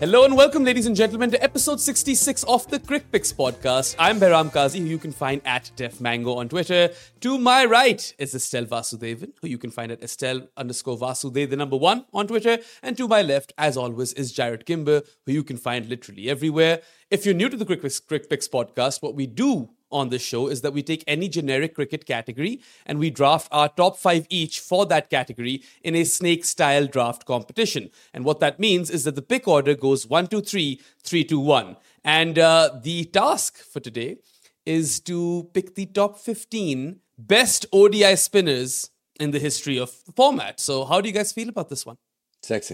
Hello and welcome, ladies and gentlemen, to episode 66 of the Crick Picks podcast. I'm Behram Kazi, who you can find at DefMango on Twitter. To my right is Estelle Vasudevan, who you can find at Estelle_Vasudev, the number one on Twitter. And to my left, as always, is Jared Kimber, who you can find literally everywhere. If you're new to the Crick Picks podcast, what we do on this show is that we take any generic cricket category and we draft our top 5 each for that category in a snake-style draft competition. And what that means is that the pick order goes 1, 2, 3, 3, 2, 1. And the task for today is to pick the top 15 best ODI spinners in the history of the format. So how do you guys feel about this one? Sexy.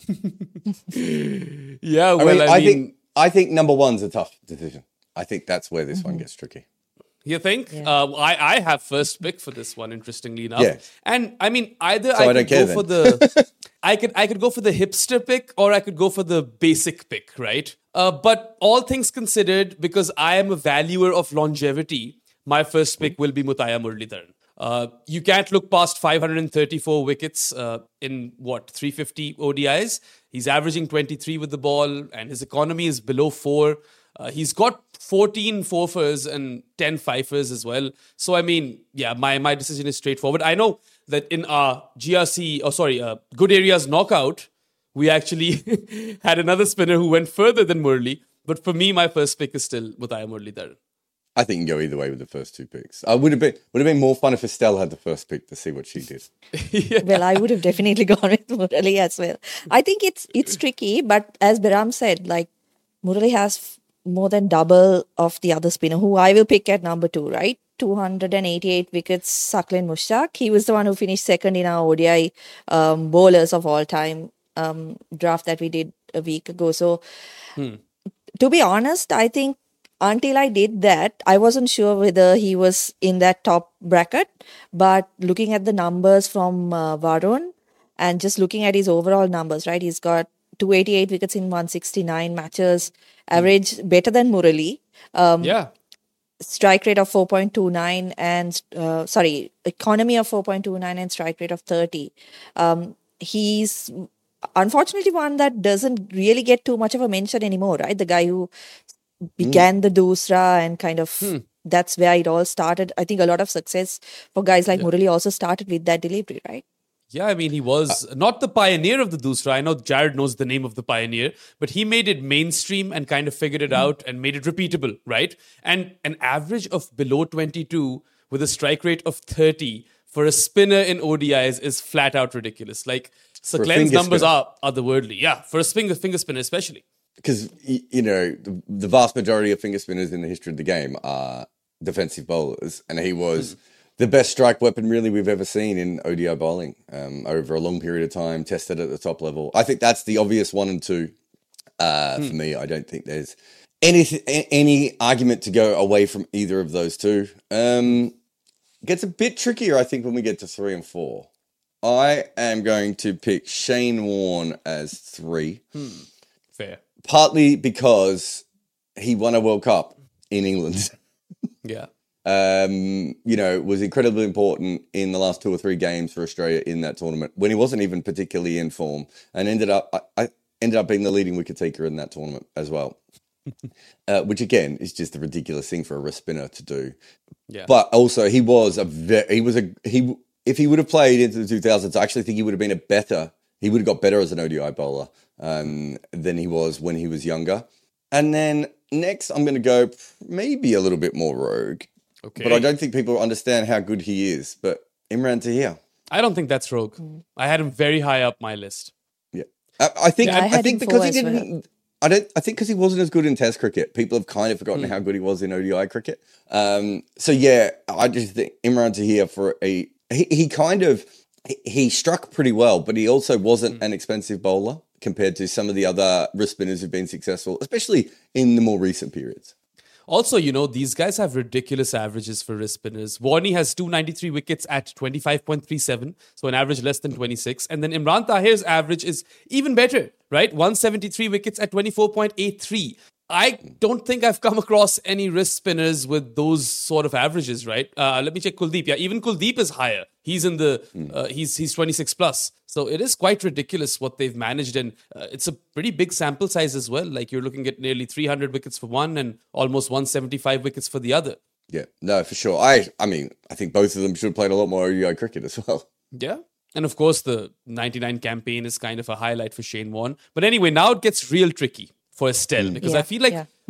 Yeah, well, I think number one's a tough decision. I think that's where this one gets tricky. You think? Yeah. I have first pick for this one, interestingly enough. Yeah. And I mean, either So I I don't could care go for then. the I could go for the hipster pick, or I could go for the basic pick, right? But all things considered, because I am a valuer of longevity, my first pick will be Muttiah Muralitharan. You can't look past 534 wickets in 350 ODIs. He's averaging 23 with the ball, and his economy is below 4. He's got 14 fourfers and 10 fifers as well. So, I mean, yeah, my decision is straightforward. I know that in our Good Areas knockout, we actually had another spinner who went further than Murli. But for me, my first pick is still Muttiah Muralitharan. I think you can go either way with the first two picks. Would have been more fun if Estelle had the first pick to see what she did. Yeah. Well, I would have definitely gone with Murali as well. I think it's tricky, but as Behram said, like Murali has more than double of the other spinner, who I will pick at number 2, right? 288 wickets, Saqlain Mushtaq. He was the one who finished second in our ODI bowlers of all time draft that we did a week ago. So, to be honest, I think until I did that, I wasn't sure whether he was in that top bracket. But looking at the numbers from Varun and just looking at his overall numbers, right? He's got 288 wickets in 169 matches, average better than Murali. Yeah. Strike rate of 4.29 and economy of 4.29 and strike rate of 30. He's unfortunately one that doesn't really get too much of a mention anymore, right? The guy who began the Doosra and kind of that's where it all started. I think a lot of success for guys like Murali also started with that delivery, right? Yeah, I mean, he was not the pioneer of the Doosra. I know Jared knows the name of the pioneer, but he made it mainstream and kind of figured it out and made it repeatable, right? And an average of below 22 with a strike rate of 30 for a spinner in ODIs is flat out ridiculous. Like, Saqlain's numbers are otherworldly. Yeah, for a finger spinner especially. Because, the vast majority of finger spinners in the history of the game are defensive bowlers, and he was the best strike weapon really we've ever seen in ODI bowling over a long period of time, tested at the top level. I think that's the obvious 1 and 2 for me. I don't think there's any argument to go away from either of those two. Gets a bit trickier, I think, when we get to 3 and 4. I am going to pick Shane Warne as 3. Fair. Partly because he won a World Cup in England. Yeah. Was incredibly important in the last 2 or 3 games for Australia in that tournament when he wasn't even particularly in form, and ended up being the leading wicket taker in that tournament as well. Which again is just a ridiculous thing for a wrist spinner to do. Yeah. But also if he would have played into the 2000s, I actually think he would have got better as an ODI bowler than he was when he was younger. And then next I'm going to go maybe a little bit more rogue. Okay. But I don't think people understand how good he is. But Imran Tahir. I don't think that's rogue. I had him very high up my list. Yeah. I think because he didn't... Well. I think because he wasn't as good in Test cricket, people have kind of forgotten how good he was in ODI cricket. I just think Imran Tahir he struck pretty well, but he also wasn't an expensive bowler compared to some of the other wrist spinners who've been successful, especially in the more recent periods. Also, these guys have ridiculous averages for wrist spinners. Warney has 293 wickets at 25.37, so an average less than 26. And then Imran Tahir's average is even better, right? 173 wickets at 24.83. I don't think I've come across any wrist spinners with those sort of averages, right? Let me check Kuldeep. Yeah, even Kuldeep is higher. He's in the he's 26 plus. So it is quite ridiculous what they've managed, and it's a pretty big sample size as well. Like you're looking at nearly 300 wickets for one and almost 175 wickets for the other. Yeah, no, for sure. I mean, I think both of them should have played a lot more ODI cricket as well. Yeah. And of course, the 99 campaign is kind of a highlight for Shane Warne. But anyway, now it gets real tricky for Estelle because I feel like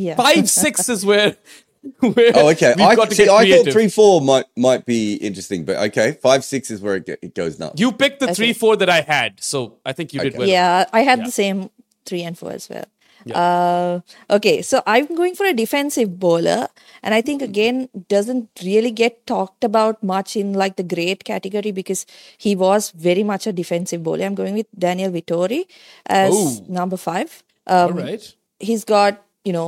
5-6 is where oh, okay. I thought 3-4 might be interesting, but okay, 5-6 is where it goes nuts. You picked the 3-4 that I had, so I think you did well. Yeah, I had the same 3 and 4 as well. Yeah. Okay, so I'm going for a defensive bowler, and I think again doesn't really get talked about much in like the great category because he was very much a defensive bowler. I'm going with Daniel Vittori as number 5. All right. He's got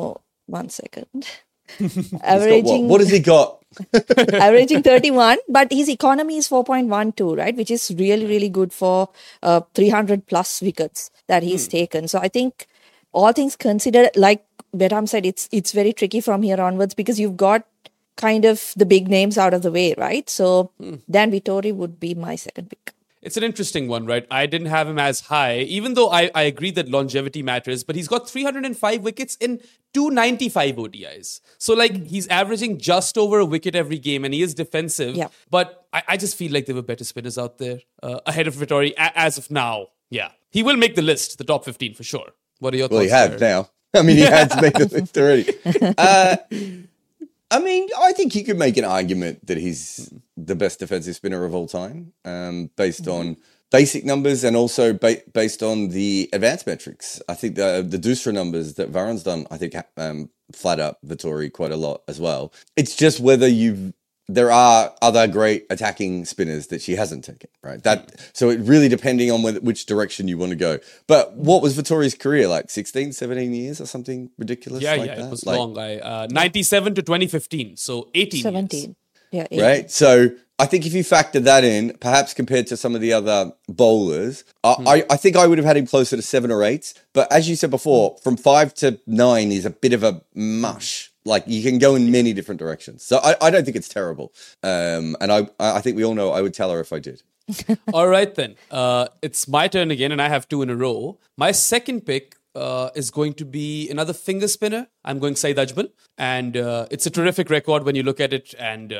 1 second. Averaging what has he got? Averaging 31, but his economy is 4.12, right? Which is really, really good for 300 plus wickets that he's taken. So I think all things considered, like Behram said, it's very tricky from here onwards because you've got kind of the big names out of the way, right? So Dan Vittori would be my second pick. It's an interesting one, right? I didn't have him as high, even though I agree that longevity matters, but he's got 305 wickets in 295 ODIs. So, like, he's averaging just over a wicket every game, and he is defensive. Yeah. But I just feel like there were better spinners out there ahead of Vittori as of now. Yeah. He will make the list, the top 15 for sure. What are your thoughts? Well, he had now. I mean, he had to make the list already. I mean, I think you could make an argument that he's the best defensive spinner of all time, based on basic numbers and also based on the advanced metrics. I think the Dusra numbers that Varun's done, I think, flat up Vittori quite a lot as well. It's just whether there are other great attacking spinners that she hasn't taken, right? So it really depending on which direction you want to go. But what was Vittori's career like? 16, 17 years or something ridiculous like that? It was long. 97 to 2015, so 18 17. years. Yeah, 18. Right? So I think if you factor that in, perhaps compared to some of the other bowlers, I think I would have had him closer to 7 or 8. But as you said before, from 5 to 9 is a bit of a mush. Like, you can go in many different directions. So I don't think it's terrible. And I think we all know I would tell her if I did. All right, then. It's my turn again, and I have 2 in a row. My second pick is going to be another finger spinner. I'm going Saeed Ajmal. And it's a terrific record when you look at it. And,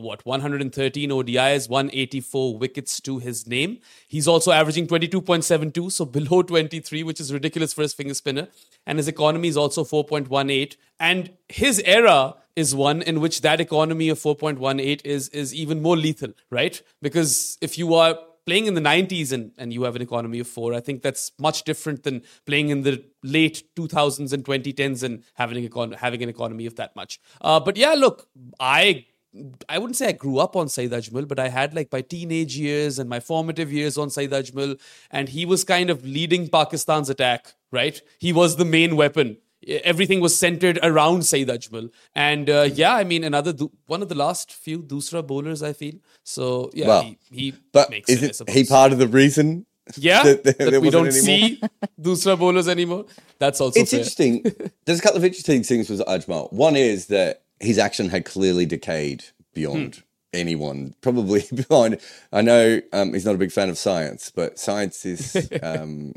113 ODIs, 184 wickets to his name. He's also averaging 22.72, so below 23, which is ridiculous for his finger spinner. And his economy is also 4.18. And his era is one in which that economy of 4.18 is even more lethal, right? Because if you are playing in the 90s and you have an economy of 4, I think that's much different than playing in the late 2000s and 2010s and having an economy of that much. But yeah, look, I wouldn't say I grew up on Saeed Ajmal, but I had like my teenage years and my formative years on Saeed Ajmal, and he was kind of leading Pakistan's attack, right? He was the main weapon. Everything was centered around Saeed Ajmal. And one of the last few Dusra bowlers, I feel. So, yeah, well, he but makes isn't he part of the reason? Yeah, that we don't see anymore? Dusra bowlers anymore. That's also It's interesting. There's a couple of interesting things with Ajmal. One is that his action had clearly decayed beyond anyone, probably beyond. I know he's not a big fan of science, but science is, certainly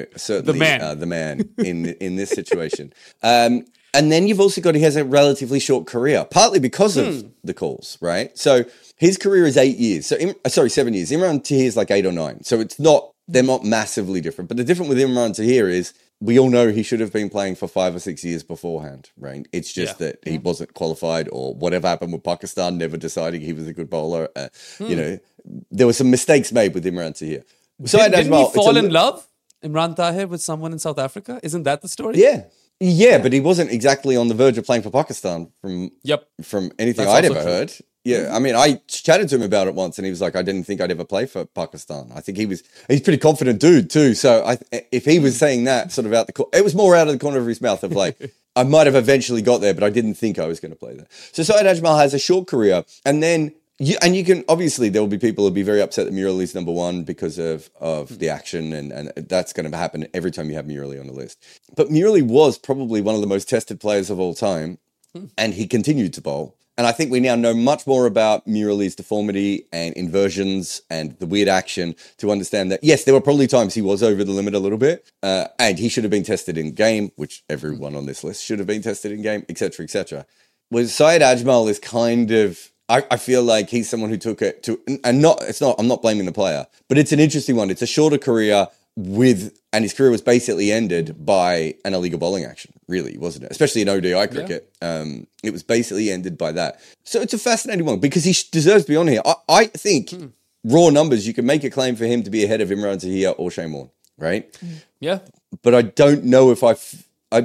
the man in this situation. And then you've also got, he has a relatively short career, partly because of the calls, right? So his career is 8 years. 7 years. Imran Tahir is like 8 or 9. So they're not massively different. But the difference with Imran Tahir is, we all know he should have been playing for 5 or 6 years beforehand, right? It's just that he wasn't qualified, or whatever happened with Pakistan, never deciding he was a good bowler. There were some mistakes made with Imran Tahir. Didn't he fall in love, Imran Tahir, with someone in South Africa? Isn't that the story? Yeah, but he wasn't exactly on the verge of playing for Pakistan from anything I'd ever heard. Yeah, I mean, I chatted to him about it once, and he was like, I didn't think I'd ever play for Pakistan. I think he's a pretty confident dude too. So if he was saying that sort of out it was more out of the corner of his mouth of like, I might have eventually got there, but I didn't think I was going to play there. So Saeed Ajmal has a short career, and then And you can, obviously, there will be people who'll be very upset that Murali's number one because of the action, and that's going to happen every time you have Murali on the list. But Murali was probably one of the most tested players of all time, and he continued to bowl. And I think we now know much more about Murali's deformity and inversions and the weird action to understand that, yes, there were probably times he was over the limit a little bit, and he should have been tested in game, which everyone on this list should have been tested in game, etc., etc. Whereas Syed Ajmal is kind of, I feel like he's someone who took it to, and I'm not blaming the player, but it's an interesting one. It's a shorter career and his career was basically ended by an illegal bowling action, really, wasn't it? Especially in ODI cricket. Yeah. It was basically ended by that. So it's a fascinating one because he deserves to be on here. I think raw numbers, you can make a claim for him to be ahead of Imran Tahir or Shane Warne, right? Yeah. But I don't know if I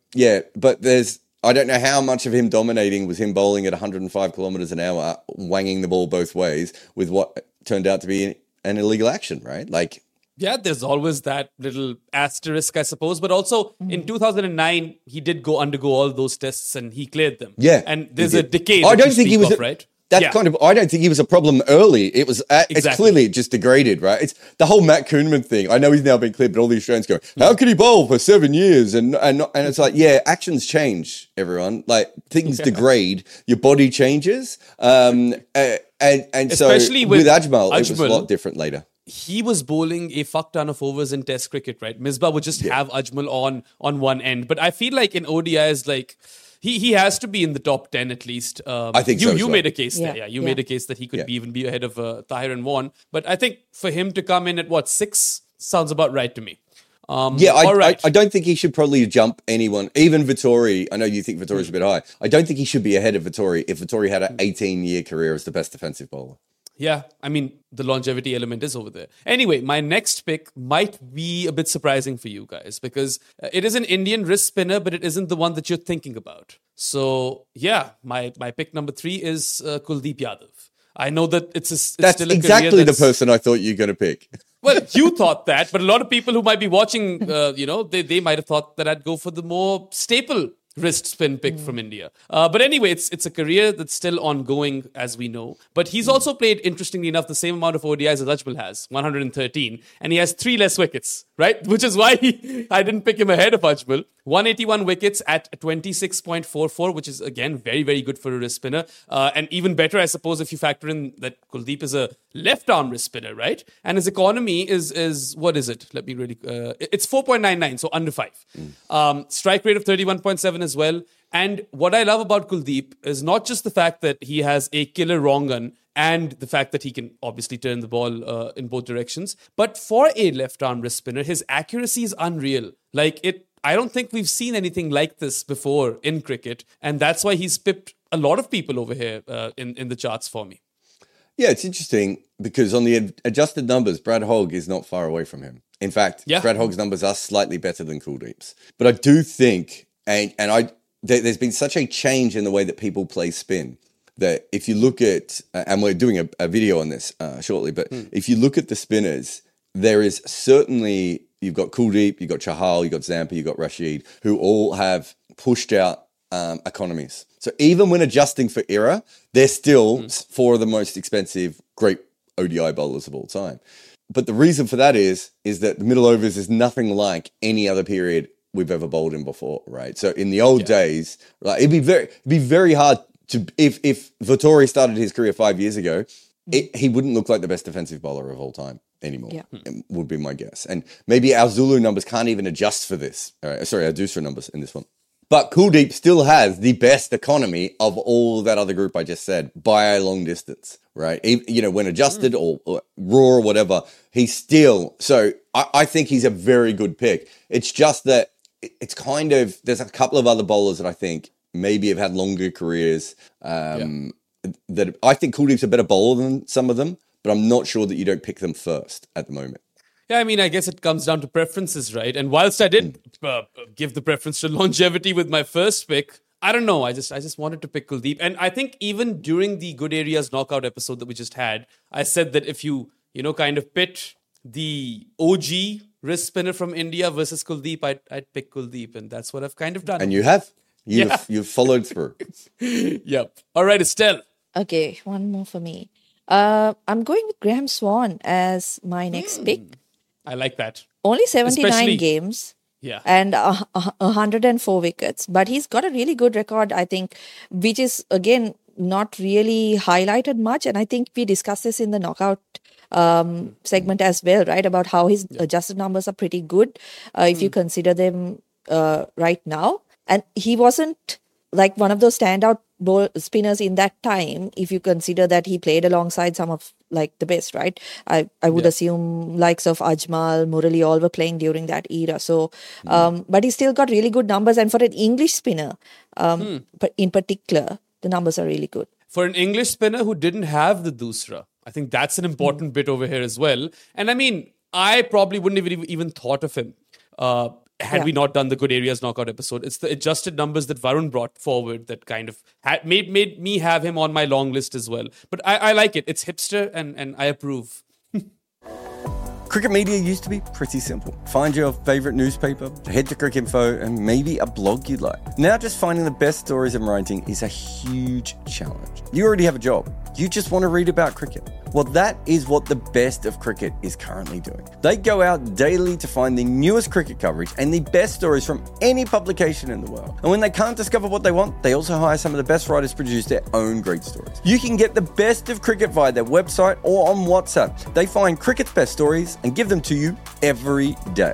don't know how much of him dominating was him bowling at 105 kilometers an hour, wanging the ball both ways with what turned out to be an illegal action, right? Like, yeah, there's always that little asterisk, I suppose. But also in 2009, he did undergo all those tests and he cleared them. Yeah. And there's a decade. I don't think he was, right? That's I don't think he was a problem early. It was, it's clearly just degraded, right? It's the whole Matt Koonman thing. I know he's now been cleared, but all the Australians go, how could he bowl for 7 years? And it's like, yeah, actions change, everyone. Like things degrade, your body changes. And especially so with Ajmal, it was a lot different later. He was bowling a fuck ton of overs in Test cricket, right? Misbah would just have Ajmal on one end. But I feel like in ODIs, like he has to be in the top 10 at least. I think you made a case there. Yeah, you made a case that he could even be ahead of Tahir and Warne. But I think for him to come in at 6 sounds about right to me. I don't think he should probably jump anyone, even Vittori. I know you think Vittori's a bit high. I don't think he should be ahead of Vittori if Vittori had an 18-year career as the best defensive bowler. Yeah, I mean, the longevity element is over there. Anyway, my next pick might be a bit surprising for you guys because it is an Indian wrist spinner, but it isn't the one that you're thinking about. So, yeah, my pick number 3 is Kuldeep Yadav. I know that it's still a exactly the person I thought you were going to pick. Well, you thought that, but a lot of people who might be watching, they might have thought that I'd go for the more staple wrist spin pick from India. But anyway, it's a career that's still ongoing, as we know. But he's also played, interestingly enough, the same amount of ODIs as Ajmal has, 113. And he has 3 less wickets, right? Which is why I didn't pick him ahead of Ajmal. 181 wickets at 26.44, which is, again, very, very good for a wrist spinner. And even better, I suppose, if you factor in that Kuldeep is a left-arm wrist spinner, right? And his economy is what is it? Let me really... it's 4.99, so under 5. Strike rate of 31.7 as well. And what I love about Kuldeep is not just the fact that he has a killer wrong gun and the fact that he can obviously turn the ball in both directions, but for a left-arm wrist spinner, his accuracy is unreal. I don't think we've seen anything like this before in cricket, and that's why he's pipped a lot of people over here in the charts for me. Yeah, it's interesting because on the adjusted numbers, Brad Hogg is not far away from him. In fact, Brad Hogg's numbers are slightly better than Kuldeep's. But I do think, there's been such a change in the way that people play spin that if you look at, and we're doing a video on this shortly, but if you look at the spinners, there is certainly, you've got Kuldeep, you've got Chahal, you've got Zampa, you've got Rashid, who all have pushed out economies. So even when adjusting for era, they're still 4 of the most expensive great ODI bowlers of all time. But the reason for that is that the middle overs is nothing like any other period we've ever bowled in before, right? So in the old days, like it'd be very hard to, if Vittori started his career 5 years ago, he wouldn't look like the best defensive bowler of all time anymore, would be my guess. And maybe our Zulu numbers can't even adjust for this. Sorry, our Dusra numbers in this one. But Kuldeep still has the best economy of all that other group I just said by a long distance, right? When adjusted or raw or whatever, he's still... So I think he's a very good pick. It's just that it's kind of... There's a couple of other bowlers that I think maybe have had longer careers. That I think Kuldeep's a better bowler than some of them, but I'm not sure that you don't pick them first at the moment. Yeah, I mean, I guess it comes down to preferences, right? And whilst I did give the preference to longevity with my first pick, I don't know. I just wanted to pick Kuldeep. And I think even during the Good Areas knockout episode that we just had, I said that if you kind of pit the OG wrist spinner from India versus Kuldeep, I'd pick Kuldeep. And that's what I've kind of done. And you have. You've followed through. Yep. All right, Estelle. Okay, one more for me. I'm going with Graham Swan as my next pick. I like that. Only 79 Especially- games Yeah. and 104 wickets, but he's got a really good record, I think, which is again not really highlighted much. And I think we discussed this in the knockout segment as well, right? About how his adjusted numbers are pretty good if you consider them right now. And he wasn't like one of those standout spinners in that time, if you consider that he played alongside some of like the best, right? I would assume likes of Ajmal, Murali, all were playing during that era. So, but he still got really good numbers. And for an English spinner, but in particular, the numbers are really good. For an English spinner who didn't have the Dusra, I think that's an important bit over here as well. And I mean, I probably wouldn't have even thought of him had we not done the Good Areas knockout episode. It's the adjusted numbers that Varun brought forward that kind of made me have him on my long list as well. But I like it. It's hipster and I approve. Cricket media used to be pretty simple. Find your favourite newspaper, head to Cricinfo, and maybe a blog you like. Now just finding the best stories and writing is a huge challenge. You already have a job. You just want to read about cricket. Well, that is what the Best of Cricket is currently doing. They go out daily to find the newest cricket coverage and the best stories from any publication in the world. And when they can't discover what they want, they also hire some of the best writers to produce their own great stories. You can get the Best of Cricket via their website or on WhatsApp. They find cricket's best stories and give them to you every day.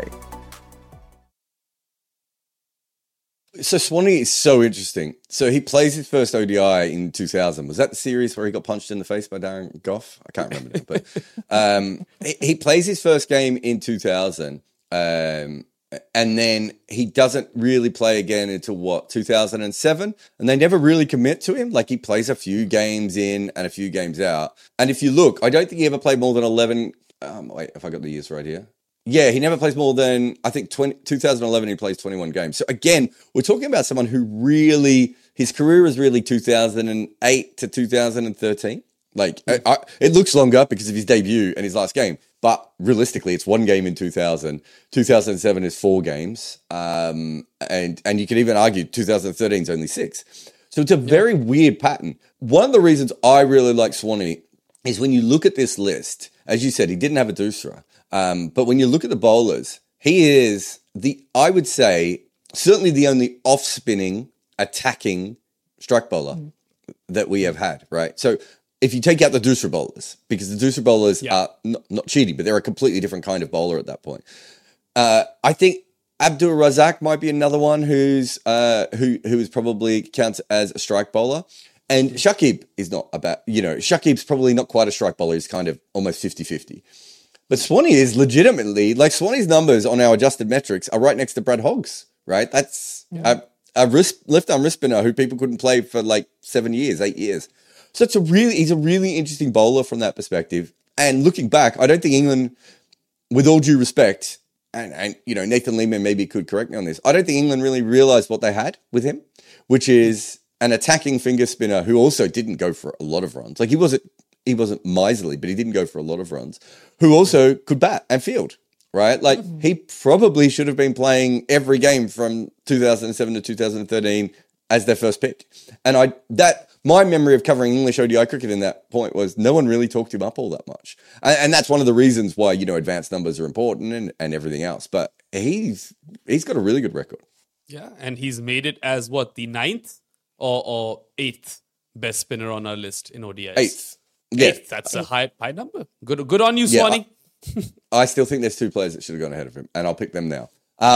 So Swanee is so interesting. So he plays his first ODI in 2000. Was that the series where he got punched in the face by Darren Goff? I can't remember now, but he plays his first game in 2000, and then he doesn't really play again until 2007, and they never really commit to him. Like he plays a few games in and a few games out. And if you look, I don't think he ever played more than 11. Wait, if I got the years right here. Yeah, he never plays more than, I think, 2011, he plays 21 games. So again, we're talking about someone who really, his career is really 2008 to 2013. Like, it looks longer because of his debut and his last game. But realistically, it's one game in 2000. 2007 is 4 games. And you could even argue 2013 is only 6. So it's a very weird pattern. One of the reasons I really like Swanee is when you look at this list, as you said, he didn't have a Dusra. But when you look at the bowlers, he is I would say, certainly the only off-spinning, attacking strike bowler that we have had, right? So if you take out the Dusra bowlers, because the Dusra bowlers are not cheating, but they're a completely different kind of bowler at that point. I think Abdul Razak might be another one who is probably counts as a strike bowler. And Shakib is not about, Shakib's probably not quite a strike bowler. He's kind of almost 50-50. But Swanee is legitimately, like Swanee's numbers on our adjusted metrics are right next to Brad Hogg's, right? That's a left-arm wrist spinner who people couldn't play for like 8 years. So he's a really interesting bowler from that perspective. And looking back, I don't think England, with all due respect, and Nathan Lehman maybe could correct me on this, I don't think England really realised what they had with him, which is an attacking finger spinner who also didn't go for a lot of runs. Like he wasn't miserly, but he didn't go for a lot of runs, who also could bat and field, right? Like he probably should have been playing every game from 2007 to 2013 as their first pick. And my memory of covering English ODI cricket in that point was no one really talked him up all that much. And that's one of the reasons why, advanced numbers are important and everything else. But he's got a really good record. Yeah, and he's made it as what, the 9th or 8th best spinner on our list in ODIs? 8th. Yeah. 8th. That's a high number. Good on you, Swanee. I still think there's 2 players that should have gone ahead of him, and I'll pick them now.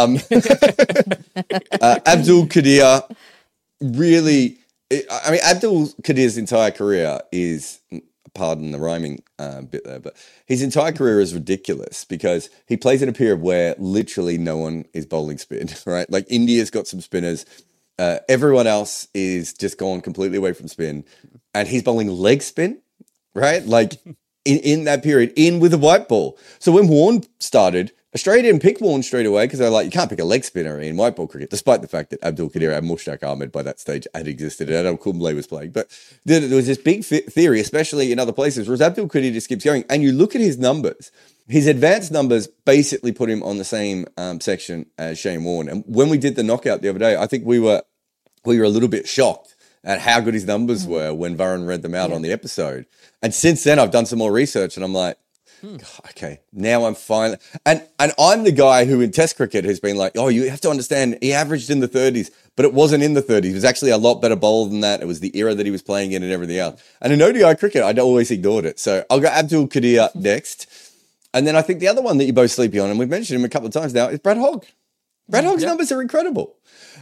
Abdul Qadir, really, Abdul Qadir's entire career is, pardon the rhyming bit there, but his entire career is ridiculous because he plays in a period where literally no one is bowling spin, right? Like India's got some spinners. Everyone else is just gone completely away from spin, and he's bowling leg spin, right? Like in that period, in with a white ball. So when Warne started, Australia didn't pick Warne straight away because they're like, you can't pick a leg spinner in white ball cricket, despite the fact that Abdul Qadir and Mushtaq Ahmed by that stage had existed and Adam Kumble was playing. But there was this big theory, especially in other places, whereas Abdul Qadir just keeps going. And you look at his numbers, his advanced numbers basically put him on the same section as Shane Warne. And when we did the knockout the other day, I think we were a little bit shocked at how good his numbers were when Varun read them out on the episode. And since then, I've done some more research, and I'm like, okay, now I'm fine. And I'm the guy who in Test cricket has been like, oh, you have to understand, he averaged in the 30s, but it wasn't in the 30s. He was actually a lot better bowler than that. It was the era that he was playing in and everything else. And in ODI cricket, I'd always ignored it. So I'll go Abdul Qadir next. And then I think the other one that you're both sleepy on, and we've mentioned him a couple of times now, is Brad Hogg. Brad Hogg's numbers are incredible.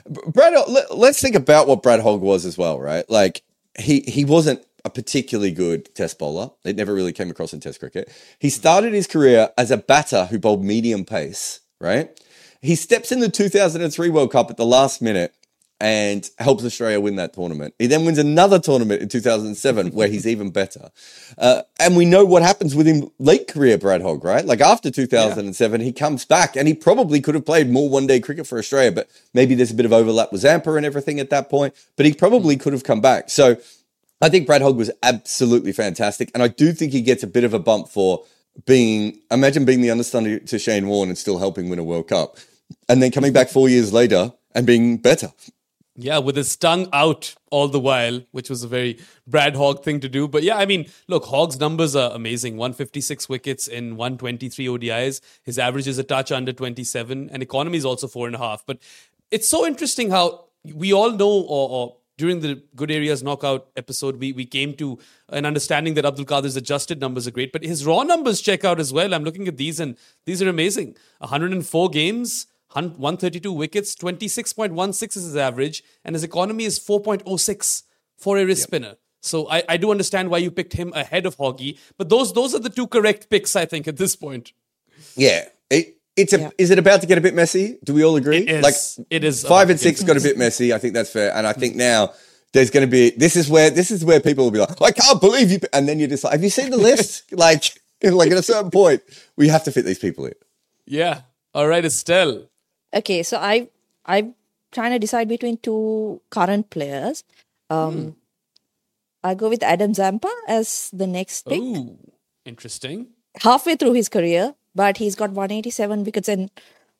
Let's think about what Brad Hogg was as well, right? Like, he wasn't a particularly good test bowler. It never really came across in test cricket. He started his career as a batter who bowled medium pace, right? He steps in the 2003 World Cup at the last minute and helps Australia win that tournament. He then wins another tournament in 2007 where he's even better. And we know what happens with him late career, Brad Hogg, right? Like after 2007, he comes back and he probably could have played more one-day cricket for Australia, but maybe there's a bit of overlap with Zampa and everything at that point, but he probably could have come back. So I think Brad Hogg was absolutely fantastic. And I do think he gets a bit of a bump for imagine being the understudy to Shane Warne and still helping win a World Cup. And then coming back 4 years later and being better. Yeah, with his tongue out all the while, which was a very Brad Hogg thing to do. But yeah, I mean, look, Hogg's numbers are amazing. 156 wickets in 123 ODIs. His average is a touch under 27, and economy is also 4.5. But it's so interesting how we all know, or during the Good Areas knockout episode, we came to an understanding that Abdul Qadir's adjusted numbers are great, but his raw numbers check out as well. I'm looking at these, and these are amazing. 104 games, 132 wickets, 26.16 is his average, and his economy is 4.06 for a wrist spinner. So I do understand why you picked him ahead of Hoggy, but those are the two correct picks, I think, at this point. Yeah. Is it about to get a bit messy? Do we all agree? It is. 5 and 6 got a bit messy. I think that's fair. And I think now there's going to be, this is where people will be like, I can't believe you. And then you're just like, have you seen the list? like at a certain point, we have to fit these people in. Yeah. All right, Estelle. Okay, so I'm trying to decide between two current players. I'll go with Adam Zampa as the next pick. Ooh, interesting. Halfway through his career, but he's got 187 wickets and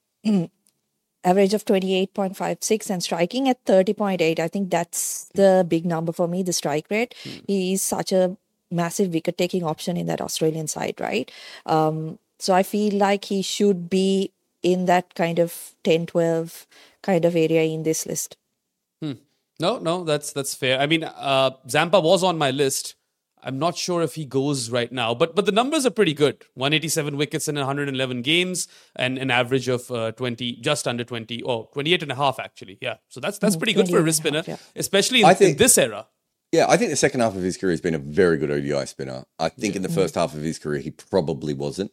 average of 28.56 and striking at 30.8. I think that's the big number for me, the strike rate. He's such a massive wicket-taking option in that Australian side, right? So I feel like he should be in that kind of 10-12 kind of area in this list. No, that's fair. I mean, Zampa was on my list. I'm not sure if he goes right now, but the numbers are pretty good. 187 wickets in 111 games and an average of 20, just under 20, 28 and a half actually. Yeah, so that's pretty good for a wrist spinner, especially in this era. Yeah, I think the second half of his career has been a very good ODI spinner. I think in the first half of his career, he probably wasn't.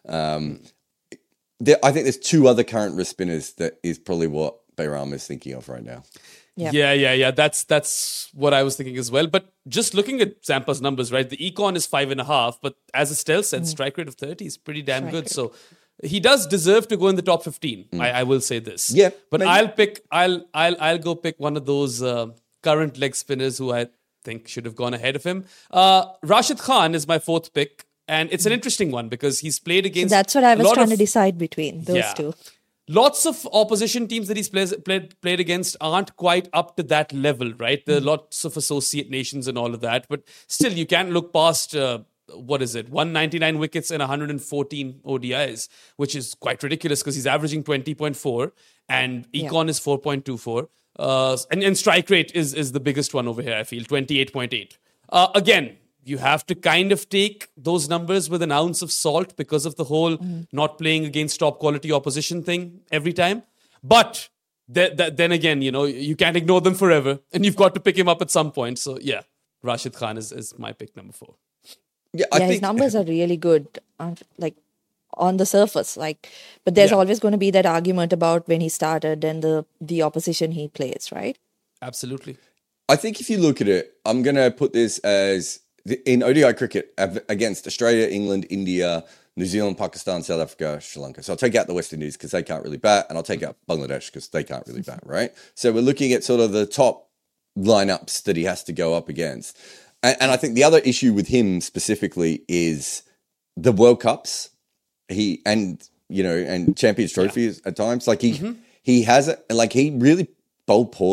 I think there's two other current wrist spinners that is probably what Bayram is thinking of right now. Yeah. That's what I was thinking as well. But just looking at Zampa's numbers, right? The econ is 5.5, but as Estelle said, strike rate of 30 is pretty damn good. So he does deserve to go in the top 15. I will say this. Yeah, but maybe. I'll go pick one of those current leg spinners who I think should have gone ahead of him. Rashid Khan is my fourth pick. And it's an interesting one because he's played against... So that's what I was trying to decide between those two. Lots of opposition teams that he's played against aren't quite up to that level, right? There are lots of associate nations and all of that. But still, you can't look past, 199 wickets and 114 ODIs, which is quite ridiculous because he's averaging 20.4 and econ is 4.24. And strike rate is the biggest one over here, I feel, 28.8. Again, you have to kind of take those numbers with an ounce of salt because of the whole not playing against top quality opposition thing every time. But then again, you can't ignore them forever and you've got to pick him up at some point. So yeah, Rashid Khan is my pick number 4. Yeah, I think his numbers are really good, on the surface. But there's always going to be that argument about when he started and the opposition he plays, right? Absolutely. I think if you look at it, I'm going to put this as... in ODI cricket against Australia, England, India, New Zealand, Pakistan, South Africa, Sri Lanka. So I'll take out the West Indies because they can't really bat, and I'll take out Bangladesh because they can't really bat, right? So we're looking at sort of the top lineups that he has to go up against. And I think the other issue with him specifically is the World Cups. And Champions Trophies at times. He has it. He really bowled poorly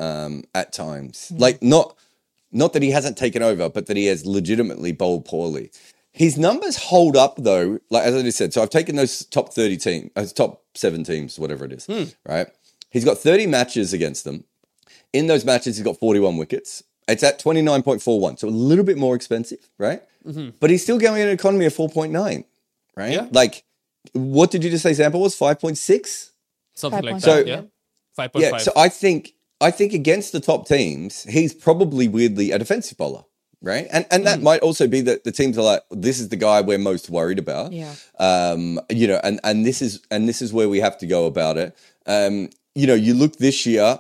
at times. Like not that he hasn't taken over, but that he has legitimately bowled poorly. His numbers hold up though, like as I just said. So I've taken those top 30 teams, top 7 teams, whatever it is, right? He's got 30 matches against them. In those matches, he's got 41 wickets. It's at 29.41, so a little bit more expensive, right? But he's still going in an economy of 4.9, right? Yeah. Like, what did you just say Zampa was? 5.6? Something like 5.5. that, yeah. 5.5. Yeah, so I think against the top teams, he's probably weirdly a defensive bowler, right? And that might also be that the teams are like, this is the guy we're most worried about. Yeah. You know, and this is where we have to go about it. You know, you look this year,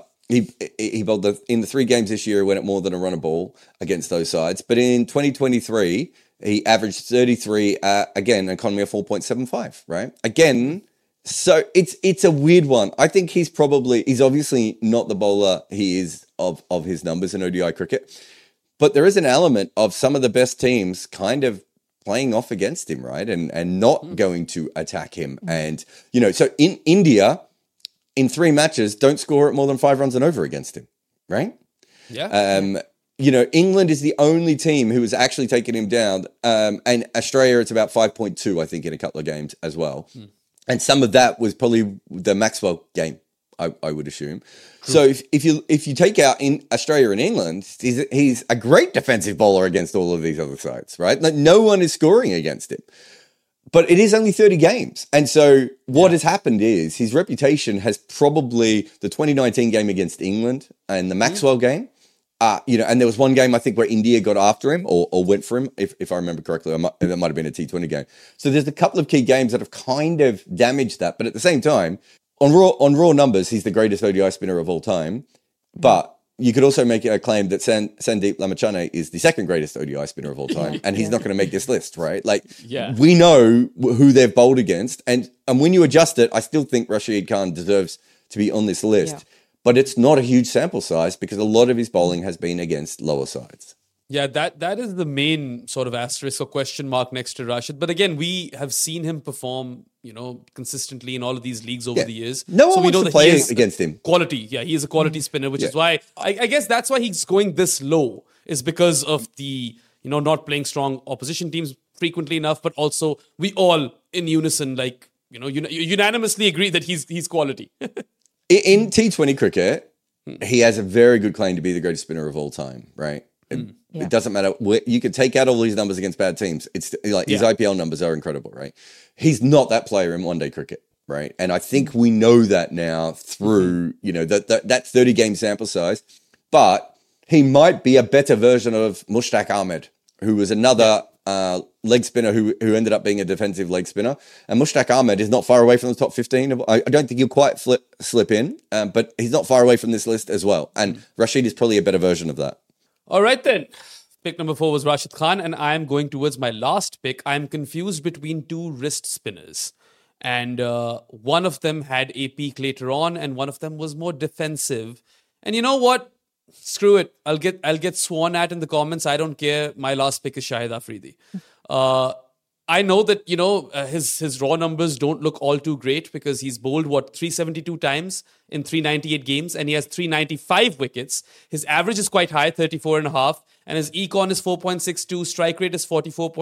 he bowled in the 3 games this year, he went at more than a run a ball against those sides. But in 2023, he averaged 33, again, an economy of 4.75, right? Again, so it's a weird one. I think he's obviously not the bowler he is of his numbers in ODI cricket. But there is an element of some of the best teams kind of playing off against him, right? And not going to attack him. And, you know, so in India, in 3 matches, don't score at more than 5 runs and over against him, right? Yeah. You know, England is the only team who has actually taken him down. And Australia, it's about 5.2, I think, in a couple of games as well. And some of that was probably the Maxwell game, I would assume. So if you take out in Australia and England, he's a great defensive bowler against all of these other sides, right? Like, no one is scoring against him. But it is only 30 games. And so what has happened is his reputation has probably the 2019 game against England and the Maxwell game. You know, and there was one game, I think, where India got after him or went for him, if I remember correctly. That might have been a T20 game. So there's a couple of key games that have kind of damaged that. But at the same time, on raw numbers, he's the greatest ODI spinner of all time. But you could also make a claim that Sandeep Lamichhane is the second greatest ODI spinner of all time, and he's not going to make this list, right? Like, we know who they've bowled against, and when you adjust it, I still think Rashid Khan deserves to be on this list. Yeah. But it's not a huge sample size because a lot of his bowling has been against lower sides. Yeah, that is the main sort of asterisk or question mark next to Rashid. But again, we have seen him perform, you know, consistently in all of these leagues over the years. No one so we wants know to that play he is against him. Quality. Yeah, he is a quality spinner, which is why I guess that's why he's going this low, is because of the, you know, not playing strong opposition teams frequently enough, but also we all in unison, like, you know, unanimously agree that he's quality. In T20 cricket, he has a very good claim to be the greatest spinner of all time, right? It doesn't matter. You could take out all these numbers against bad teams. It's like his IPL numbers are incredible, right? He's not that player in one-day cricket, right? And I think we know that now through, you know, that 30-game sample size. But he might be a better version of Mushtaq Ahmed, who was another leg spinner who ended up being a defensive leg spinner. And Mushtaq Ahmed is not far away from the top 15. I don't think he'll quite slip in, but he's not far away from this list as well. And Rashid is probably a better version of that. All right, then. Pick number 4 was Rashid Khan, and I'm going towards my last pick. I'm confused between 2 wrist spinners. And one of them had a peak later on, and one of them was more defensive. And you know what? Screw it. I'll get sworn at in the comments. I don't care. My last pick is Shahid Afridi. I know that, you know, his raw numbers don't look all too great because he's bowled, 372 times in 398 games, and he has 395 wickets. His average is quite high, 34.5, and his econ is 4.62, strike rate is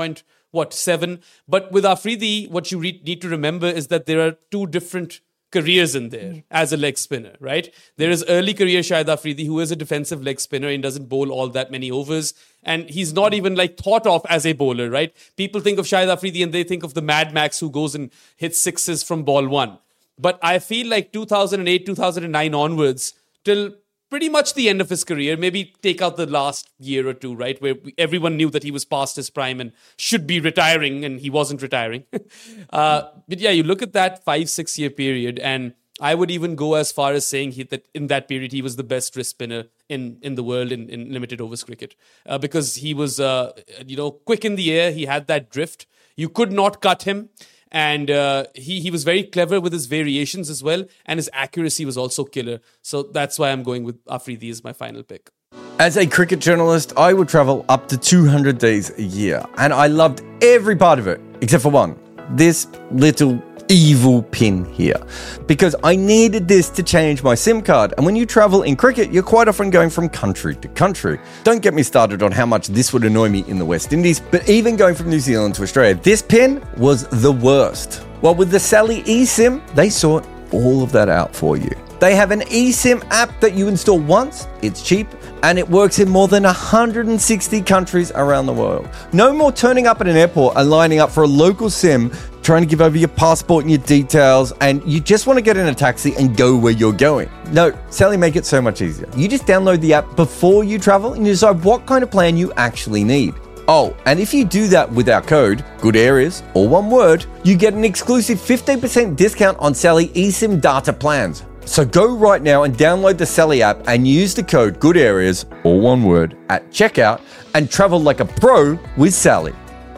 44.7. But with Afridi, what you need to remember is that there are 2 different careers in there as a leg spinner, right? There is early career Shahid Afridi, who is a defensive leg spinner and doesn't bowl all that many overs. And he's not even like thought of as a bowler, right? People think of Shahid Afridi and they think of the Mad Max who goes and hits 6s from ball 1. But I feel like 2008, 2009 onwards, till pretty much the end of his career, maybe take out the last year or 2, right? Where everyone knew that he was past his prime and should be retiring, and he wasn't retiring. But yeah, you look at that 5-6 year period, and I would even go as far as saying that in that period, he was the best wrist spinner in the world in limited overs cricket. Because he was, quick in the air. He had that drift. You could not cut him. And he was very clever with his variations as well. And his accuracy was also killer. So that's why I'm going with Afridi as my final pick. As a cricket journalist, I would travel up to 200 days a year. And I loved every part of it, except for one. This little evil pin here because I needed this to change my SIM card. And when you travel in cricket, you're quite often going from country to country. Don't get me started on how much this would annoy me in the West Indies, but even going from New Zealand to Australia, this pin was the worst. Well, with the Sally eSIM, they sort all of that out for you. They have an eSIM app that you install once, it's cheap, and it works in more than 160 countries around the world. No more turning up at an airport and lining up for a local SIM, trying to give over your passport and your details, and you just want to get in a taxi and go where you're going. No, Sally make it so much easier. You just download the app before you travel and you decide what kind of plan you actually need. Oh, and if you do that with our code, Good Areas, all one word, you get an exclusive 15% discount on Sally eSIM data plans. So go right now and download the Sally app and use the code Good Areas, all one word, at checkout and travel like a pro with Sally.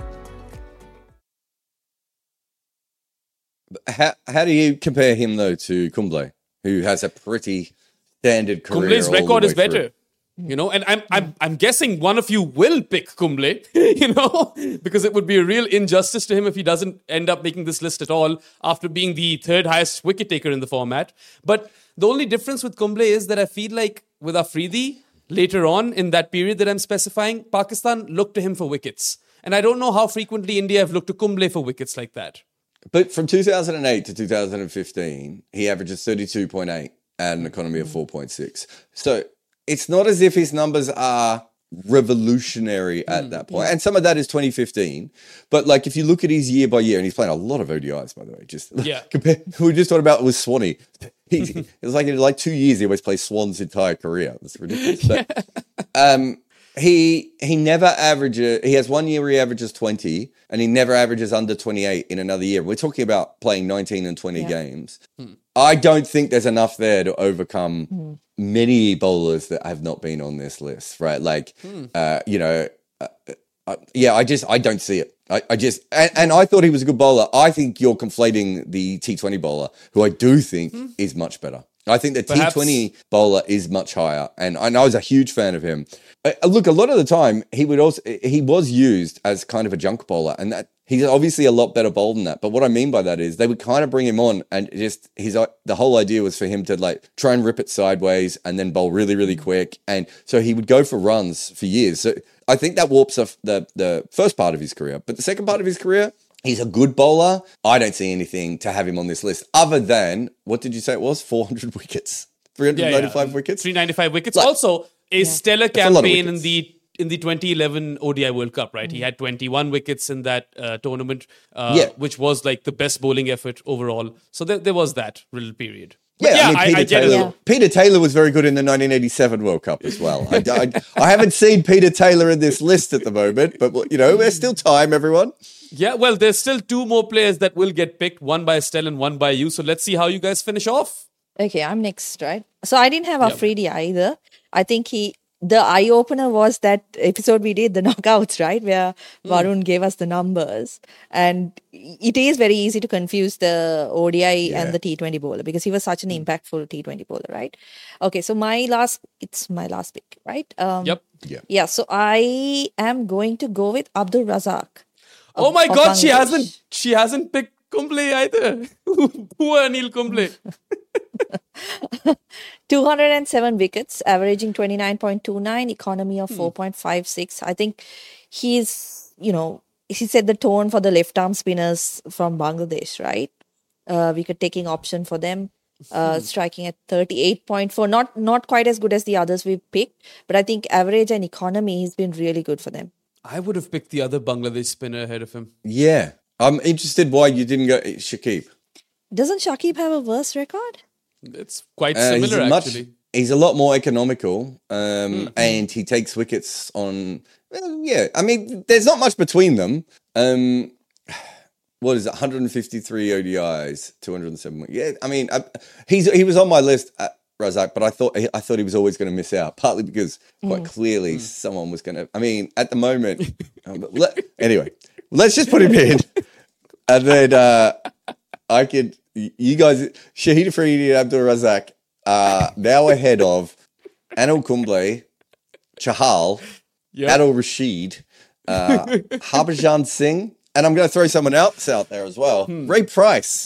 How do you compare him though to Kumble, who has a pretty standard career? Kumble's record is better. You know, and I'm guessing one of you will pick Kumble, you know, because it would be a real injustice to him if he doesn't end up making this list at all after being the third highest wicket taker in the format. But the only difference with Kumble is that I feel like with Afridi, later on in that period that I'm specifying, Pakistan looked to him for wickets. And I don't know how frequently India have looked to Kumble for wickets like that. But from 2008 to 2015, he averages 32.8 at an economy of 4.6. So it's not as if his numbers are revolutionary at that point. And some of that is 2015. But like if you look at his year by year, and he's playing a lot of ODIs, by the way, just we just talked about with Swanee. It was like in like 2 years he always plays Swan's entire career. That's ridiculous. But, he never averages, he has 1 year where he averages 20 and he never averages under 28 in another year. We're talking about playing 19 and 20 games. I don't think there's enough there to overcome many bowlers that have not been on this list, right? Like, you know, I don't see it. And I thought he was a good bowler. I think you're conflating the T20 bowler, who I do think is much better. I think the T20 bowler is much higher, and I was a huge fan of him. Look, a lot of the time he was used as kind of a junk bowler, and that he's obviously a lot better bowler than that. But what I mean by that is they would kind of bring him on, and just the whole idea was for him to like try and rip it sideways and then bowl really, really quick, and so he would go for runs for years. So I think that warps off the first part of his career, but the second part of his career, he's a good bowler. I don't see anything to have him on this list other than, what did you say it was? 400 wickets? 395 wickets? 395 wickets. Like, also, a stellar campaign in the 2011 ODI World Cup, right? He had 21 wickets in that tournament, which was like the best bowling effort overall. So there was that little period. Peter Taylor was very good in the 1987 World Cup as well. I haven't seen Peter Taylor in this list at the moment, but, you know, there's still time, everyone. Yeah, well, there's still two more players that will get picked, one by Estelle and one by you. So let's see how you guys finish off. Okay, I'm next, right? So I didn't have Afridi either. I think the eye-opener was that episode we did, the knockouts, right? Where Varun gave us the numbers. And it is very easy to confuse the ODI and the T20 bowler because he was such an impactful T20 bowler, right? Okay, so it's my last pick, right? Yeah, so I am going to go with Abdul Razak. Oh my God, she hasn't picked Kumble either. Poor Anil Kumble. 207 wickets, averaging 29.29, economy of 4.56. I think he set the tone for the left arm spinners from Bangladesh, right? Wicket taking option for them, striking at 38.4. Not quite as good as the others we've picked, but I think average and economy has been really good for them. I would have picked the other Bangladesh spinner ahead of him. Yeah. I'm interested why you didn't go Shakib. Doesn't Shakib have a worse record? It's quite similar, actually. He's a lot more economical, and he takes wickets on... I mean, there's not much between them. What is it? 153 ODIs, 207... Yeah, I mean, he was on my list... Razak, but I thought he was always going to miss out, partly because quite clearly someone was going to. I mean, at the moment, anyway, let's just put him in, and then you guys, Shahid Afridi and Abdul Razak are now ahead of Anil Kumble, Chahal, Adil Rashid, Harbhajan Singh, and I'm going to throw someone else out there as well, Ray Price.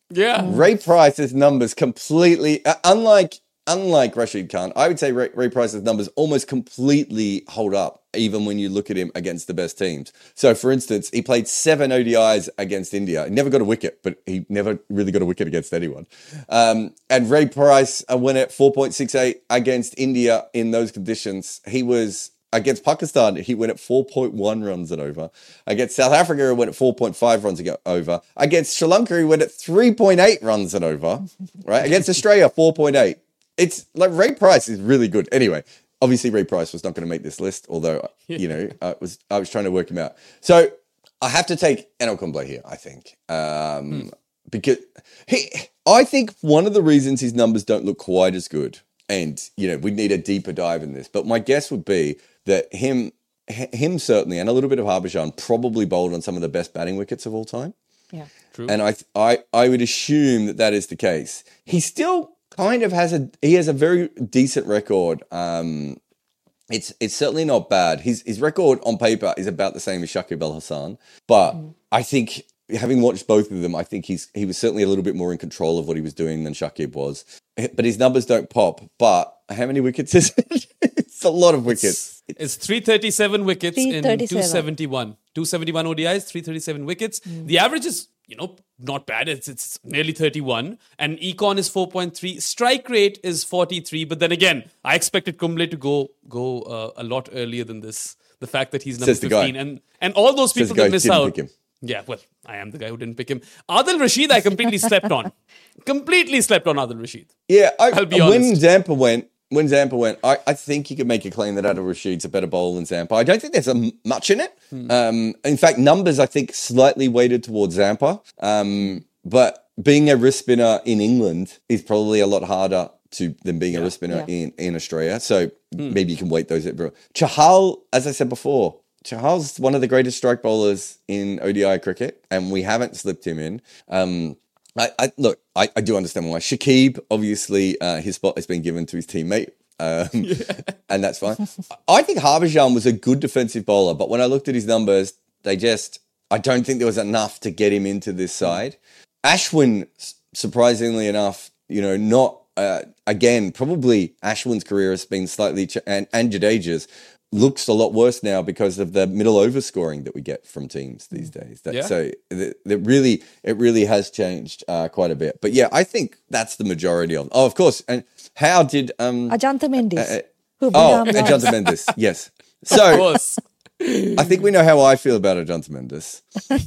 Yeah. Ray Price's numbers completely, unlike Rashid Khan, I would say Ray Price's numbers almost completely hold up, even when you look at him against the best teams. So, for instance, he played 7 ODIs against India. He never got a wicket, but he never really got a wicket against anyone. And Ray Price went at 4.68 against India in those conditions. He was... Against Pakistan, he went at 4.1 runs and over. Against South Africa, he went at 4.5 runs and over. Against Sri Lanka, he went at 3.8 runs and over. Right? Against Australia, 4.8. It's like Ray Price is really good. Anyway, obviously Ray Price was not going to make this list, although, I was trying to work him out. So I have to take Anil Kumble here, I think. Because I think one of the reasons his numbers don't look quite as good, and, we need a deeper dive in this, but my guess would be that him certainly, and a little bit of Harbhajan, probably bowled on some of the best batting wickets of all time. Yeah. True. And I would assume that is the case. He still kind of has a very decent record. It's certainly not bad. His record on paper is about the same as Shakib Al Hasan, but I think, having watched both of them, I think he was certainly a little bit more in control of what he was doing than Shakib was. But his numbers don't pop. But how many wickets is it? It's a lot of wickets. It's 337 wickets in 337. 271 ODIs, 337 wickets. The average is, not bad. It's nearly 31. And econ is 4.3. Strike rate is 43. But then again, I expected Kumble to go a lot earlier than this. The fact that he's number 15. And all those people that miss out. Yeah, well, I am the guy who didn't pick him. Adil Rashid, I completely slept on. Completely slept on Adil Rashid. Yeah, I'll be honest. When Zampa went, I think you could make a claim that Adil Rashid's a better bowler than Zampa. I don't think there's much in it. In fact, numbers, I think, slightly weighted towards Zampa. But being a wrist spinner in England is probably a lot harder than being a wrist spinner in Australia. So maybe you can weight those. Chahal, as I said before, Chahal's one of the greatest strike bowlers in ODI cricket, and we haven't slipped him in. I do understand why. Shakib, obviously, his spot has been given to his teammate, and that's fine. I think Harbhajan was a good defensive bowler, but when I looked at his numbers, I don't think there was enough to get him into this side. Ashwin, surprisingly enough, not, again, probably Ashwin's career has been slightly, and Jadeja's, looks a lot worse now because of the middle over scoring that we get from teams these days. So it really has changed quite a bit. But yeah, I think that's the majority of. Oh, of course. And how did Ajantha Mendis? Ajantha Mendis. Yes. So Of course. I think we know how I feel about Ajantha Mendis.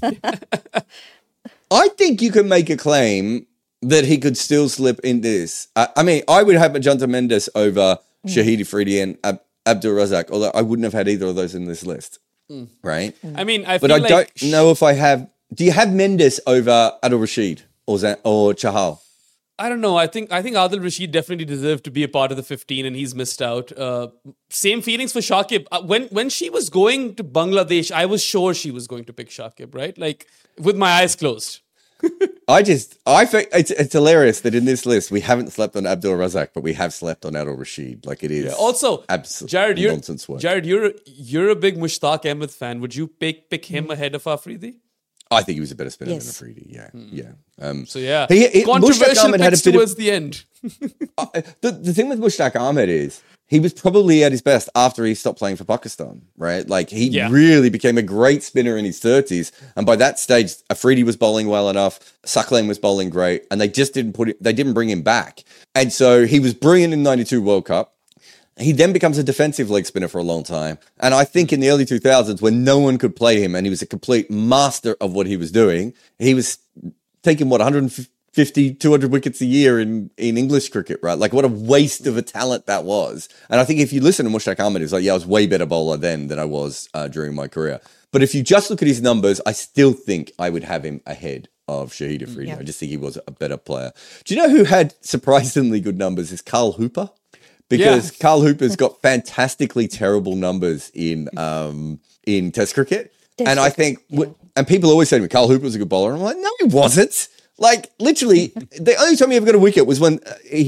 I think you can make a claim that he could still slip in this. I mean, I would have Ajantha Mendis over Shahid Afridi and Abdul Razak, although I wouldn't have had either of those in this list, right? I mean, but I don't know if I have. Do you have Mendes over Adil Rashid or Chahal? I don't know. I think Adil Rashid definitely deserved to be a part of the 15, and he's missed out. Same feelings for Shakib. When she was going to Bangladesh, I was sure she was going to pick Shakib, right? Like with my eyes closed. I think it's hilarious that in this list we haven't slept on Abdul Razak, but we have slept on Adil Rashid. Like it is. Yeah. Also, Jared, nonsense work. Jared, you're a big Mushtaq Ahmed fan. Would you pick him ahead of Afridi? I think he was a better spinner than Afridi. Yeah. So yeah, controversial picks towards the end. The thing with Mushtaq Ahmed is he was probably at his best after he stopped playing for Pakistan, right? Like he really became a great spinner in his 30s, and by that stage, Afridi was bowling well enough, Suckling was bowling great, and they just didn't bring him back, and so he was brilliant in '92 World Cup. He then becomes a defensive leg spinner for a long time, and I think in the early 2000s, when no one could play him, and he was a complete master of what he was doing, he was taking 150, 200 wickets a year in English cricket, right? Like, what a waste of a talent that was. And I think if you listen to Mushtaq Ahmed, it's like, yeah, I was way better bowler then than I was during my career. But if you just look at his numbers, I still think I would have him ahead of Shahid Afridi. I just think he was a better player. Do you know who had surprisingly good numbers is Carl Hooper? Because Carl Hooper's got fantastically terrible numbers in Test cricket. And I think, and people always say to me, Carl Hooper was a good bowler. And I'm like, no, he wasn't. Like, literally, the only time he ever got a wicket was when he hit a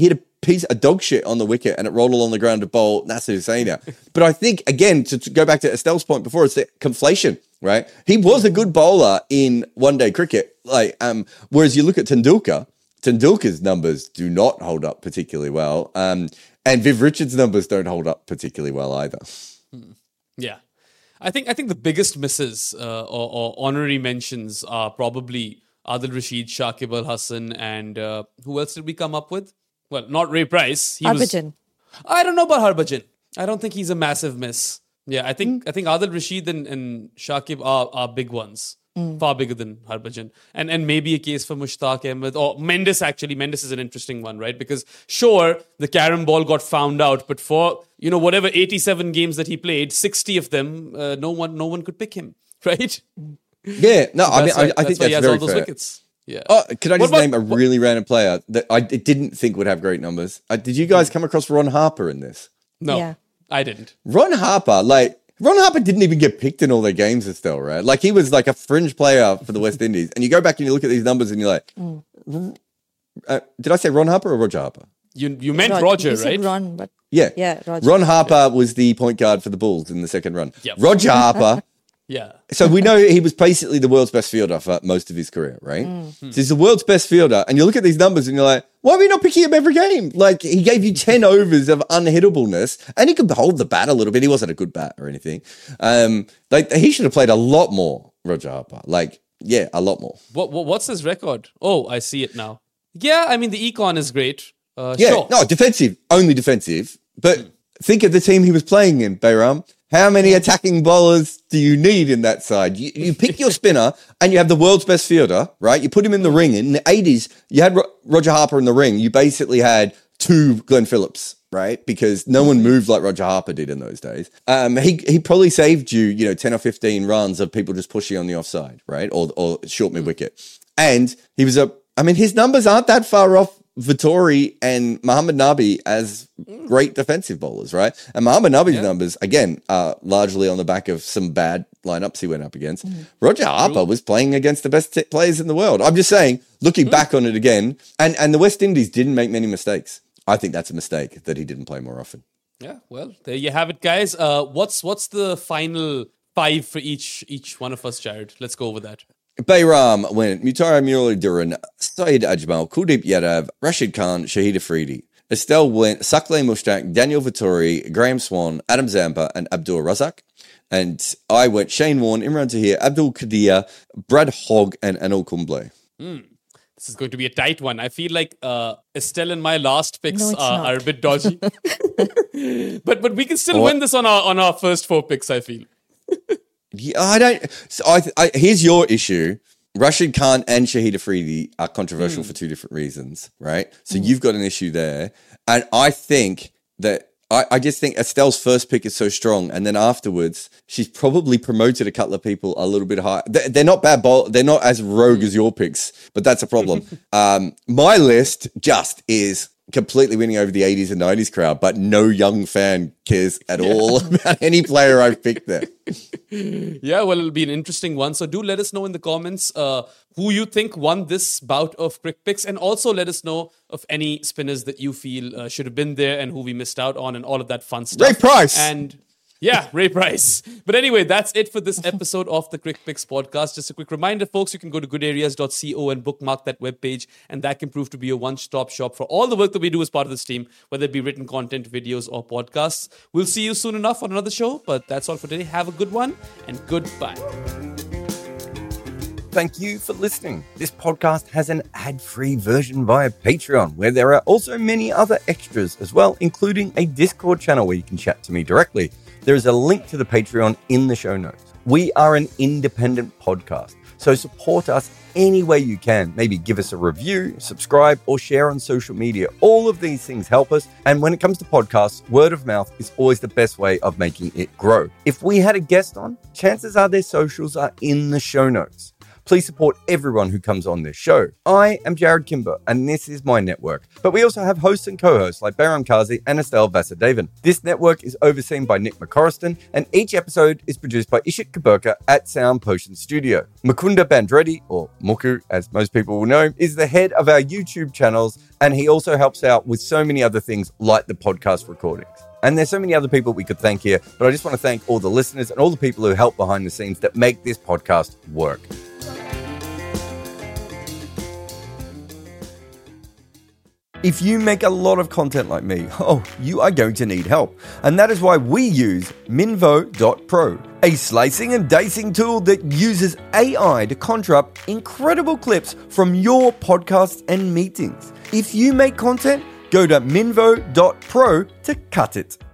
a dog shit on the wicket and it rolled along the ground to bowl Nasser Hussaina. But I think, again, to go back to Estelle's point before, it's the conflation, right? He was a good bowler in one-day cricket. Whereas you look at Tendulkar's numbers do not hold up particularly well. And Viv Richards' numbers don't hold up particularly well either. Yeah. I think the biggest misses or honorary mentions are probably Adil Rashid, Shakib Al Hasan, and who else did we come up with? Well, not Ray Price. Harbhajan. I don't know about Harbhajan. I don't think he's a massive miss. Yeah, I think Adil Rashid and Shakib are big ones. Far bigger than Harbhajan. And maybe a case for Mushtaq Ahmed or Mendes, actually. Mendes is an interesting one, right? Because sure, the carom ball got found out, but for, whatever 87 games that he played, 60 of them, no one could pick him, right? Yeah, no, I think that's he has very all those fair. Wickets. Yeah. Oh, could I just name a really random player that I didn't think would have great numbers? Did you guys come across Ron Harper in this? No, Yeah. I didn't. Ron Harper didn't even get picked in all their games still, right? Like, he was like a fringe player for the West Indies. And you go back and you look at these numbers and you're like, did I say Ron Harper or Roger Harper? You meant Roger, You right? said Ron, but Yeah. Roger. Ron Harper was the point guard for the Bulls in the second run. Yep. Roger Harper. Yeah. So we know he was basically the world's best fielder for most of his career, right? So he's the world's best fielder. And you look at these numbers and you're like, why are we not picking him every game? Like, he gave you 10 overs of unhittableness and he could hold the bat a little bit. He wasn't a good bat or anything. He should have played a lot more, Roger Harper. A lot more. What's his record? Oh, I see it now. Yeah, I mean, the econ is great. Sure. No, defensive, only defensive. But think of the team he was playing in, Bayram. How many attacking bowlers do you need in that side? You pick your spinner and you have the world's best fielder, right? You put him in the ring. In the 80s, you had Roger Harper in the ring. You basically had two Glenn Phillips, right? Because no one moved like Roger Harper did in those days. He probably saved you, 10 or 15 runs of people just pushing on the offside, right? Or short mid-wicket. And he was his numbers aren't that far off Vittori and Muhammad Nabi as great defensive bowlers, right? And Muhammad Nabi's numbers, again, are largely on the back of some bad lineups he went up against. Roger Harper was playing against the best players in the world. I'm just saying, looking back on it again, and the West Indies didn't make many mistakes. I think that's a mistake that he didn't play more often. Yeah, well, there you have it, guys. What's the final 5 for each one of us, Jared? Let's go over that. Bayram went Mutara Murali-Duran, Saeed Ajmal, Kuldeep Yadav, Rashid Khan, Shahid Afridi. Estelle went Sakleh Mushtaq, Daniel Vittori, Graham Swan, Adam Zampa, and Abdul Razak. And I went Shane Warne, Imran Tahir, Abdul Qadir, Brad Hogg, and Anil Kumble. This is going to be a tight one. I feel like Estelle and my last picks No, it's are a bit dodgy. but we can still win this on our first 4 picks, I feel. Yeah, I don't. So here's your issue. Rashid Khan and Shahid Afridi are controversial for 2 different reasons, right? So you've got an issue there. And I think that I just think Estelle's first pick is so strong. And then afterwards, she's probably promoted a couple of people a little bit higher. They're not bad ball. They're not as rogue as your picks, but that's a problem. My list just is completely winning over the 80s and 90s crowd, but no young fan cares at all about any player I've picked there. Yeah, well, it'll be an interesting one. So do let us know in the comments who you think won this bout of Crick Picks, and also let us know of any spinners that you feel should have been there and who we missed out on and all of that fun stuff. Ray Price! And yeah, Ray Price. But anyway, that's it for this episode of the Crick Picks podcast. Just a quick reminder, folks, you can go to goodareas.co and bookmark that webpage, and that can prove to be a one-stop shop for all the work that we do as part of this team, whether it be written content, videos, or podcasts. We'll see you soon enough on another show, but that's all for today. Have a good one, and goodbye. Thank you for listening. This podcast has an ad-free version via Patreon, where there are also many other extras as well, including a Discord channel where you can chat to me directly. There is a link to the Patreon in the show notes. We are an independent podcast, so support us any way you can. Maybe give us a review, subscribe, or share on social media. All of these things help us. And when it comes to podcasts, word of mouth is always the best way of making it grow. If we had a guest on, chances are their socials are in the show notes. please support everyone who comes on this show. I am Jared Kimber, and this is my network. But we also have hosts and co-hosts like Behram Kazi and Estelle Vasudevan. This network is overseen by Nick McCorriston, and each episode is produced by Ishit Kaburka at Sound Potion Studio. Mukunda Bandreddi, or Muku as most people will know, is the head of our YouTube channels, and he also helps out with so many other things like the podcast recordings. And there's so many other people we could thank here, but I just want to thank all the listeners and all the people who help behind the scenes that make this podcast work. If you make a lot of content like me, you are going to need help. And that is why we use Minvo.pro, a slicing and dicing tool that uses AI to conjure up incredible clips from your podcasts and meetings. If you make content, go to Minvo.pro to cut it.